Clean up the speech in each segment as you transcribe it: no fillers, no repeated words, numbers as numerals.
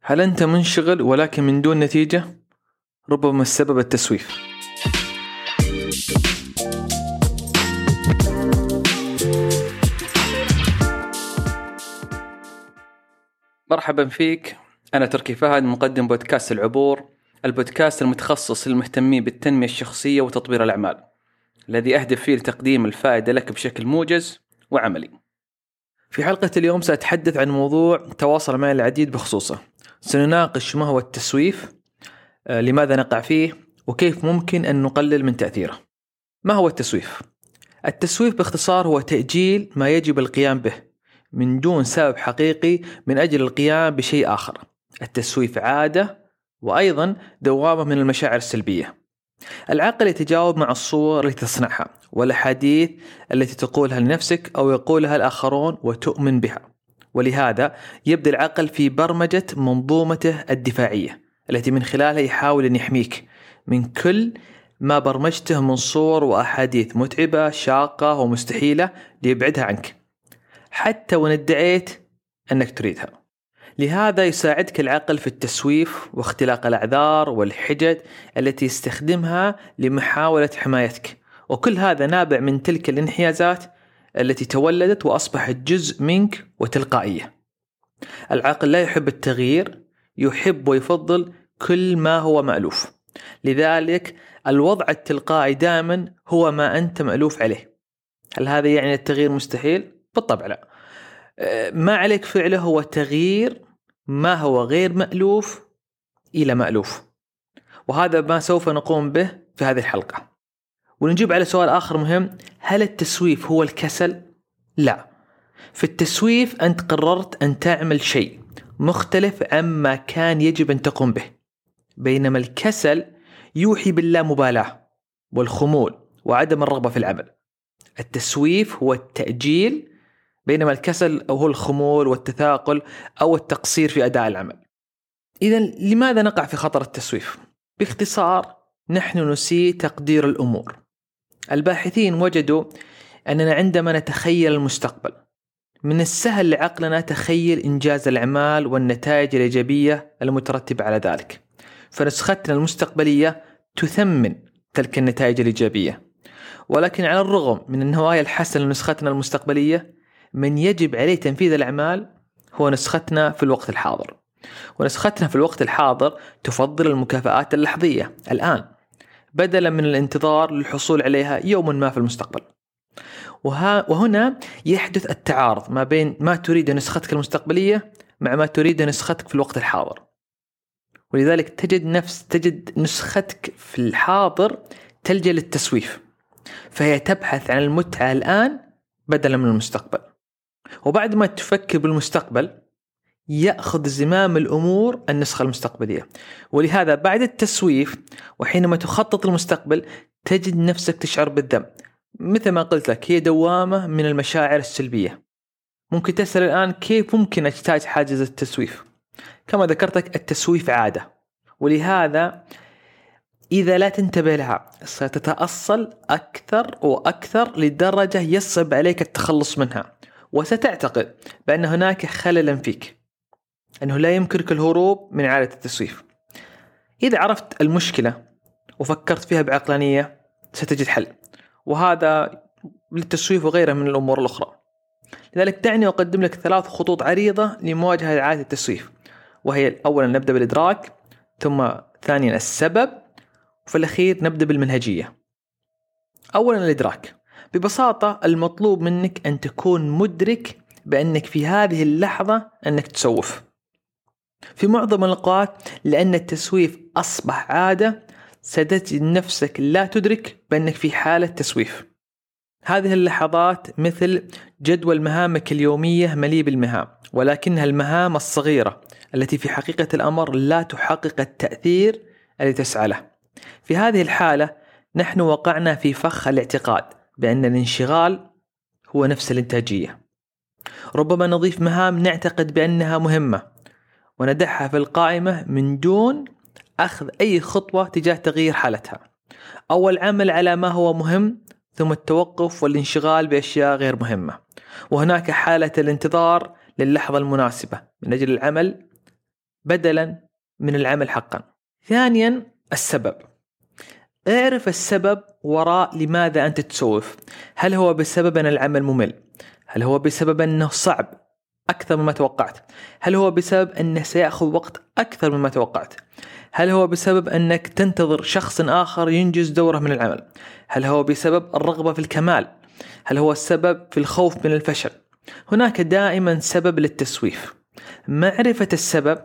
هل أنت منشغل ولكن من دون نتيجة؟ ربما السبب التسويف. مرحبا فيك، أنا تركي فهد، مقدم بودكاست العبور، البودكاست المتخصص للمهتمين بالتنمية الشخصية وتطوير الأعمال، الذي أهدف فيه لتقديم الفائدة لك بشكل موجز وعملي. في حلقة اليوم سأتحدث عن موضوع تواصل معي العديد بخصوصه. سنناقش ما هو التسويف، لماذا نقع فيه، وكيف ممكن أن نقلل من تأثيره. ما هو التسويف؟ التسويف باختصار هو تأجيل ما يجب القيام به من دون سبب حقيقي من أجل القيام بشيء آخر. التسويف عادة وأيضا دوامة من المشاعر السلبية. العقل يتجاوب مع الصور التي تصنعها والأحاديث التي تقولها لنفسك أو يقولها الآخرون وتؤمن بها، ولهذا يبدأ العقل في برمجة منظومته الدفاعية التي من خلالها يحاول أن يحميك من كل ما برمجته من صور وأحاديث متعبة شاقة ومستحيلة ليبعدها عنك حتى وإن ادعيت أنك تريدها. لهذا يساعدك العقل في التسويف واختلاق الأعذار والحجج التي يستخدمها لمحاولة حمايتك، وكل هذا نابع من تلك الانحيازات التي تولدت وأصبحت جزء منك وتلقائية. العقل لا يحب التغيير، يحب ويفضل كل ما هو مألوف، لذلك الوضع التلقائي دائما هو ما أنت مألوف عليه. هل هذا يعني التغيير مستحيل؟ بالطبع لا. ما عليك فعله هو تغيير ما هو غير مألوف إلى مألوف، وهذا ما سوف نقوم به في هذه الحلقة. ونجيب على سؤال آخر مهم: هل التسويف هو الكسل؟ لا. في التسويف أنت قررت أن تعمل شيء مختلف عما كان يجب أن تقوم به، بينما الكسل يوحي باللامبالاة والخمول وعدم الرغبة في العمل. التسويف هو التأجيل، بينما الكسل هو الخمول والتثاقل أو التقصير في أداء العمل. إذن لماذا نقع في خطر التسويف؟ باختصار، نحن نسيء تقدير الأمور. الباحثين وجدوا أننا عندما نتخيل المستقبل من السهل لعقلنا تخيل إنجاز الأعمال والنتائج الإيجابية المترتبة على ذلك، فنسختنا المستقبلية تثمن تلك النتائج الإيجابية. ولكن على الرغم من النوايا الحسنة لنسختنا المستقبلية، من يجب عليه تنفيذ الأعمال هو نسختنا في الوقت الحاضر. ونسختنا في الوقت الحاضر تفضل المكافآت اللحظية الآن بدلا من الانتظار للحصول عليها يوم ما في المستقبل. وهنا يحدث التعارض ما بين ما تريد نسختك المستقبلية مع ما تريد نسختك في الوقت الحاضر، ولذلك تجد نسختك في الحاضر تلجأ للتسويف، فهي تبحث عن المتعة الآن بدلا من المستقبل. وبعد ما تفكر بالمستقبل يأخذ زمام الأمور النسخة المستقبلية. ولهذا بعد التسويف وحينما تخطط المستقبل تجد نفسك تشعر بالذنب. مثل ما قلت لك، هي دوامة من المشاعر السلبية. ممكن تسأل الآن كيف ممكن أجتاز حاجز التسويف؟ كما ذكرتك، التسويف عادة، ولهذا إذا لا تنتبه لها ستتأصل أكثر وأكثر لدرجة يصعب عليك التخلص منها، وستعتقد بأن هناك خللا فيك، أنه لا يمكنك الهروب من عادة التسويف. إذا عرفت المشكلة وفكرت فيها بعقلانية ستجد حل، وهذا للتسويف وغيره من الأمور الأخرى. لذلك دعني أقدم لك 3 خطوط عريضة لمواجهة عادة التسويف، وهي أولا نبدأ بالإدراك، ثم ثانيا السبب، وفي الأخير نبدأ بالمنهجية. أولا الإدراك. ببساطة المطلوب منك أن تكون مدرك بأنك في هذه اللحظة أنك تسوف. في معظم الأوقات لأن التسويف أصبح عادة ستجد نفسك لا تدرك بأنك في حالة تسويف. هذه اللحظات مثل جدول مهامك اليومية مليء بالمهام، ولكنها المهام الصغيرة التي في حقيقة الأمر لا تحقق التأثير الذي تسعى له. في هذه الحالة نحن وقعنا في فخ الاعتقاد بأن الانشغال هو نفس الإنتاجية. ربما نضيف مهام نعتقد بأنها مهمة وندعها في القائمة من دون أخذ أي خطوة تجاه تغيير حالتها، أو العمل على ما هو مهم ثم التوقف والانشغال بأشياء غير مهمة. وهناك حالة الانتظار للحظة المناسبة من أجل العمل بدلا من العمل حقا. ثانيا السبب. اعرف السبب وراء لماذا أنت تسوف. هل هو بسبب أن العمل ممل؟ هل هو بسبب أنه صعب أكثر مما توقعت؟ هل هو بسبب أنه سيأخذ وقت أكثر مما توقعت؟ هل هو بسبب أنك تنتظر شخص آخر ينجز دوره من العمل؟ هل هو بسبب الرغبة في الكمال؟ هل هو السبب في الخوف من الفشل؟ هناك دائما سبب للتسويف. معرفة السبب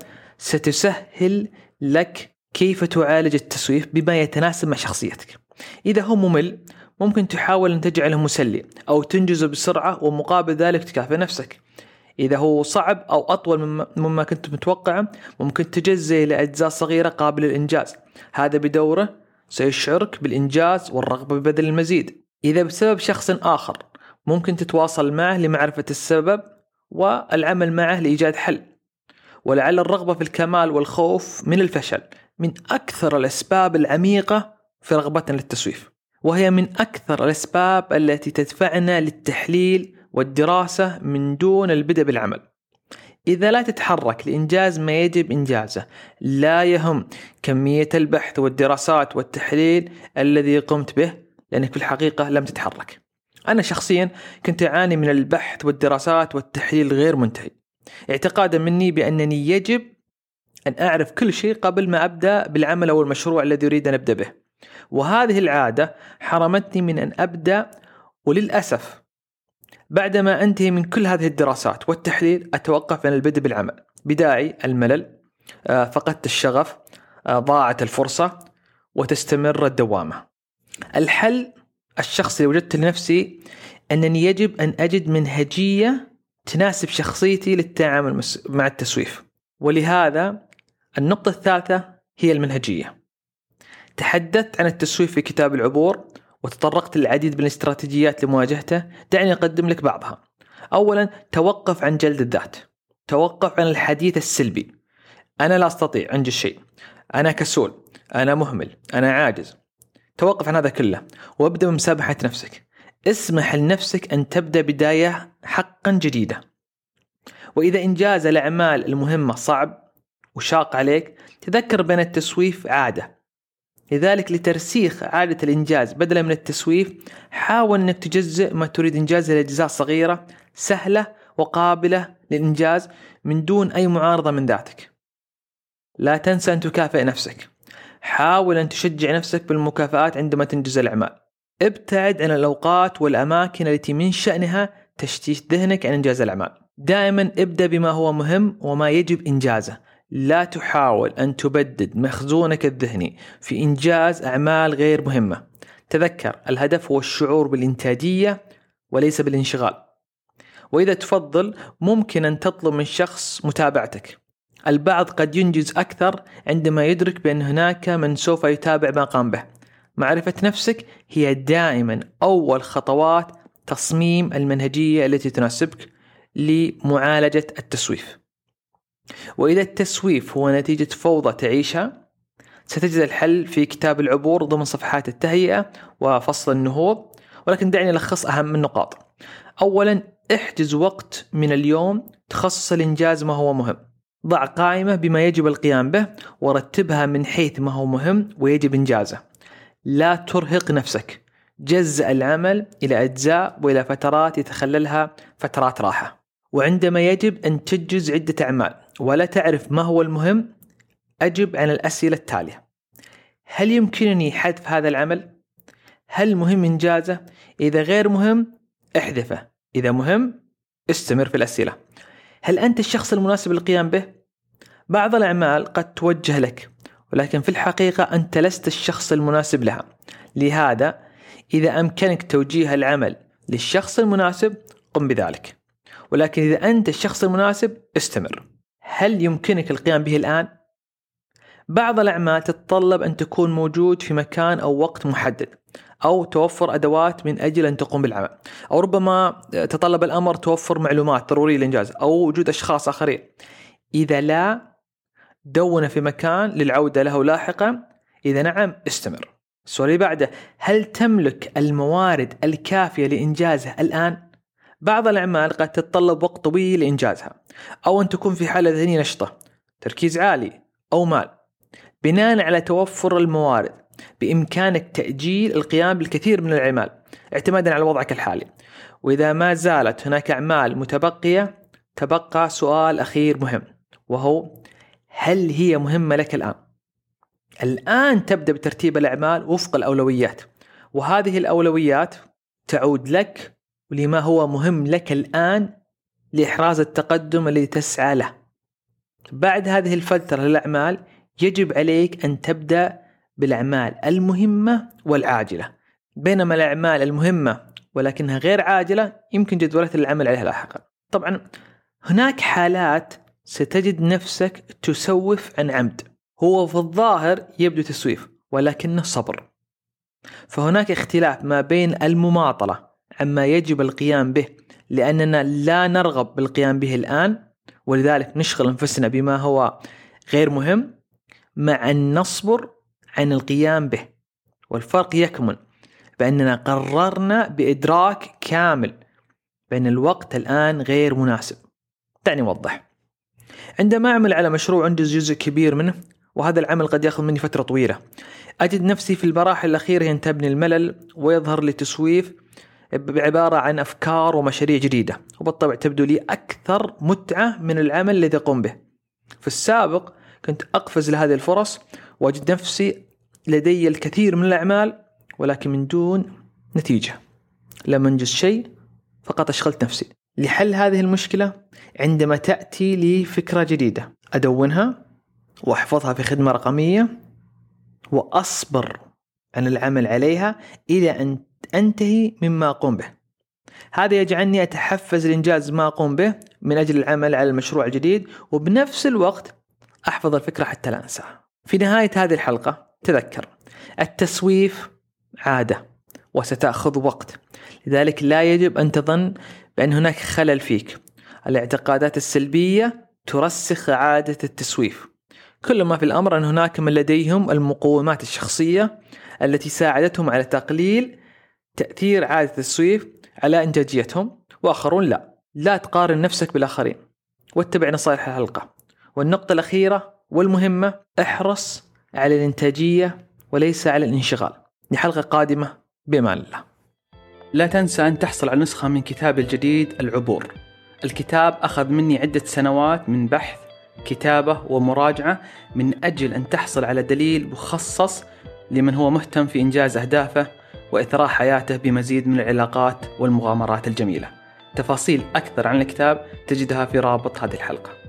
ستسهل لك كيف تعالج التسويف بما يتناسب مع شخصيتك. إذا هو ممل ممكن تحاول أن تجعله مسلي أو تنجزه بسرعة ومقابل ذلك تكافئ نفسك. إذا هو صعب أو أطول مما كنت متوقعه ممكن تجزئه إلى أجزاء صغيرة قابلة للإنجاز. هذا بدوره سيشعرك بالإنجاز والرغبة ببذل المزيد. إذا بسبب شخص آخر ممكن تتواصل معه لمعرفة السبب والعمل معه لإيجاد حل. ولعل الرغبة في الكمال والخوف من الفشل من أكثر الأسباب العميقة في رغبتنا للتسويف، وهي من أكثر الأسباب التي تدفعنا للتحليل والدراسة من دون البدء بالعمل. إذا لا تتحرك لإنجاز ما يجب إنجازه، لا يهم كمية البحث والدراسات والتحليل الذي قمت به، لأنك في الحقيقة لم تتحرك. أنا شخصيا كنت أعاني من البحث والدراسات والتحليل غير منتهي، اعتقادا مني بأنني يجب أن أعرف كل شيء قبل ما أبدأ بالعمل أو المشروع الذي أريد أن أبدأ به. وهذه العادة حرمتني من أن أبدأ، وللأسف بعدما أنتهي من كل هذه الدراسات والتحليل أتوقف عن البدء بالعمل بداعي الملل، فقدت الشغف، ضاعت الفرصة، وتستمر الدوامة. الحل الشخصي اللي وجدت لنفسي أنني يجب أن أجد منهجية تناسب شخصيتي للتعامل مع التسويف. ولهذا النقطة الثالثة هي المنهجية. تحدثت عن التسويف في كتاب العبور وتطرقت للعديد من الاستراتيجيات لمواجهته. دعني أقدم لك بعضها. أولا، توقف عن جلد الذات. توقف عن الحديث السلبي. أنا لا أستطيع أنجز شيء، أنا كسول، أنا مهمل، أنا عاجز. توقف عن هذا كله وابدأ بمسامحة نفسك. اسمح لنفسك أن تبدأ بداية حقا جديدة. وإذا إنجاز الأعمال المهمة صعب وشاق عليك، تذكر بأن التسويف عادة. لذلك لترسيخ عادة الإنجاز بدلا من التسويف، حاول أنك تجزئ ما تريد إنجازه لأجزاء صغيرة سهلة وقابلة للإنجاز من دون أي معارضة من ذاتك. لا تنسى أن تكافئ نفسك. حاول أن تشجع نفسك بالمكافآت عندما تنجز الأعمال. ابتعد عن الأوقات والأماكن التي من شأنها تشتيت ذهنك عن إنجاز الأعمال. دائما ابدأ بما هو مهم وما يجب إنجازه. لا تحاول أن تبدد مخزونك الذهني في إنجاز أعمال غير مهمة. تذكر الهدف هو الشعور بالإنتاجية وليس بالانشغال. وإذا تفضل ممكن أن تطلب من شخص متابعتك. البعض قد ينجز أكثر عندما يدرك بأن هناك من سوف يتابع ما قام به. معرفة نفسك هي دائما أول خطوات تصميم المنهجية التي تناسبك لمعالجة التسويف. وإذا التسويف هو نتيجة فوضى تعيشها، ستجد الحل في كتاب العبور ضمن صفحات التهيئة وفصل النهوض. ولكن دعني ألخص أهم النقاط. أولا، احجز وقت من اليوم تخصص الإنجاز ما هو مهم. ضع قائمة بما يجب القيام به ورتبها من حيث ما هو مهم ويجب إنجازه. لا ترهق نفسك. جزء العمل إلى أجزاء وإلى فترات يتخللها فترات راحة. وعندما يجب أن تنجز عدة أعمال ولا تعرف ما هو المهم، أجب عن الأسئلة التالية: هل يمكنني حذف هذا العمل؟ هل مهم إنجازه؟ إذا غير مهم احذفه، إذا مهم استمر في الأسئلة. هل أنت الشخص المناسب للقيام به؟ بعض الأعمال قد توجه لك، ولكن في الحقيقة أنت لست الشخص المناسب لها. لهذا إذا أمكنك توجيه العمل للشخص المناسب قم بذلك، ولكن إذا أنت الشخص المناسب استمر. هل يمكنك القيام به الآن؟ بعض الأعمال تتطلب أن تكون موجود في مكان أو وقت محدد، أو توفر أدوات من أجل أن تقوم بالعمل، أو ربما تطلب الأمر توفر معلومات ضرورية للإنجاز أو وجود أشخاص آخرين. إذا لا، دون في مكان للعودة له لاحقا. إذا نعم استمر. السؤال بعده: هل تملك الموارد الكافية لإنجازها الآن؟ بعض الأعمال قد تتطلب وقت طويل لإنجازها، أو أن تكون في حالة ذهنية نشطة تركيز عالي أو مال. بناء على توفر الموارد بإمكانك تأجيل القيام بالكثير من الأعمال اعتمادا على وضعك الحالي. وإذا ما زالت هناك أعمال متبقية، تبقى سؤال أخير مهم، وهو هل هي مهمة لك الآن؟ الآن تبدأ بترتيب الأعمال وفق الأولويات، وهذه الأولويات تعود لك ولما هو مهم لك الآن لإحراز التقدم الذي تسعى له. بعد هذه الفترة للأعمال يجب عليك أن تبدأ بالأعمال المهمة والعاجلة، بينما الأعمال المهمة ولكنها غير عاجلة يمكن جدولة العمل عليها لاحقا. طبعا هناك حالات ستجد نفسك تسوف عن عمد، هو في الظاهر يبدو تسويف ولكنه صبر. فهناك اختلاف ما بين المماطلة عما يجب القيام به لأننا لا نرغب بالقيام به الآن ولذلك نشغل أنفسنا بما هو غير مهم، مع أن نصبر عن القيام به. والفرق يكمن بأننا قررنا بإدراك كامل بأن الوقت الآن غير مناسب. دعني أوضح. عندما أعمل على مشروع أنجز جزء كبير منه، وهذا العمل قد يأخذ مني فترة طويلة، أجد نفسي في المراحل الأخيرة ينتابني الملل ويظهر لي تسويف بعبارة عن أفكار ومشاريع جديدة، وبالطبع تبدو لي أكثر متعة من العمل الذي أقوم به. في السابق كنت أقفز لهذه الفرص وأجد نفسي لدي الكثير من الأعمال ولكن من دون نتيجة، لم أنجز شيء، فقط أشغلت نفسي. لحل هذه المشكلة عندما تأتي لي فكرة جديدة أدونها وأحفظها في خدمة رقمية وأصبر عن العمل عليها إلى أن أنتهي مما أقوم به. هذا يجعلني أتحفز لإنجاز ما أقوم به من أجل العمل على المشروع الجديد، وبنفس الوقت أحفظ الفكرة حتى لا أنساها. في نهاية هذه الحلقة تذكر التسويف عادة وستأخذ وقت، لذلك لا يجب أن تظن بأن هناك خلل فيك. الاعتقادات السلبية ترسخ عادة التسويف. كل ما في الأمر أن هناك من لديهم المقومات الشخصية التي ساعدتهم على تقليل تأثير عادة التسويف على إنتاجيتهم، وآخرون لا تقارن نفسك بالآخرين، واتبع نصائح الحلقة. والنقطة الأخيرة والمهمة، احرص على الإنتاجية وليس على الانشغال. لحلقة قادمة بأمان الله. لا تنسى أن تحصل على نسخة من كتابي الجديد العبور. الكتاب أخذ مني عدة سنوات من بحث، كتابة ومراجعة من أجل أن تحصل على دليل مخصص لمن هو مهتم في إنجاز أهدافه وإثراء حياته بمزيد من العلاقات والمغامرات الجميلة. تفاصيل أكثر عن الكتاب تجدها في رابط هذه الحلقة.